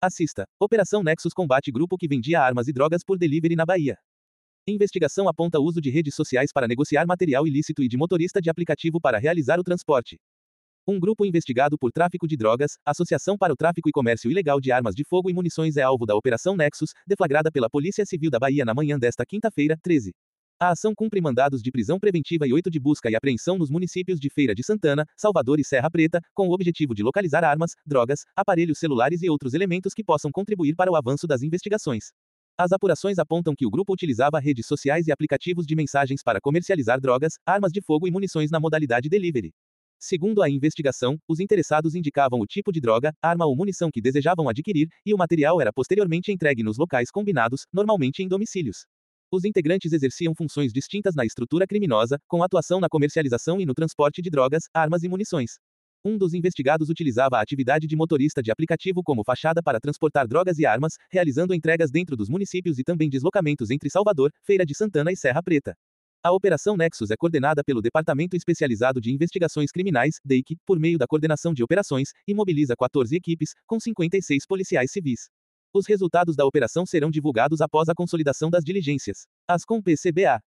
Assista. Operação Nexus combate grupo que vendia armas e drogas por delivery na Bahia. Investigação aponta uso de redes sociais para negociar material ilícito e de motorista de aplicativo para realizar o transporte. Um grupo investigado por tráfico de drogas, associação para o tráfico e comércio ilegal de armas de fogo e munições é alvo da Operação Nexus, deflagrada pela Polícia Civil da Bahia na manhã desta quinta-feira, 13. A ação cumpre mandados de prisão preventiva e 8 de busca e apreensão nos municípios de Feira de Santana, Salvador e Serra Preta, com o objetivo de localizar armas, drogas, aparelhos celulares e outros elementos que possam contribuir para o avanço das investigações. As apurações apontam que o grupo utilizava redes sociais e aplicativos de mensagens para comercializar drogas, armas de fogo e munições na modalidade delivery. Segundo a investigação, os interessados indicavam o tipo de droga, arma ou munição que desejavam adquirir, e o material era posteriormente entregue nos locais combinados, normalmente em domicílios. Os integrantes exerciam funções distintas na estrutura criminosa, com atuação na comercialização e no transporte de drogas, armas e munições. Um dos investigados utilizava a atividade de motorista de aplicativo como fachada para transportar drogas e armas, realizando entregas dentro dos municípios e também deslocamentos entre Salvador, Feira de Santana e Serra Preta. A Operação Nexus é coordenada pelo Departamento Especializado de Investigações Criminais, DEIC, por meio da Coordenação de Operações, e mobiliza 14 equipes, com 56 policiais civis. Os resultados da operação serão divulgados após a consolidação das diligências. Ascom PCBA.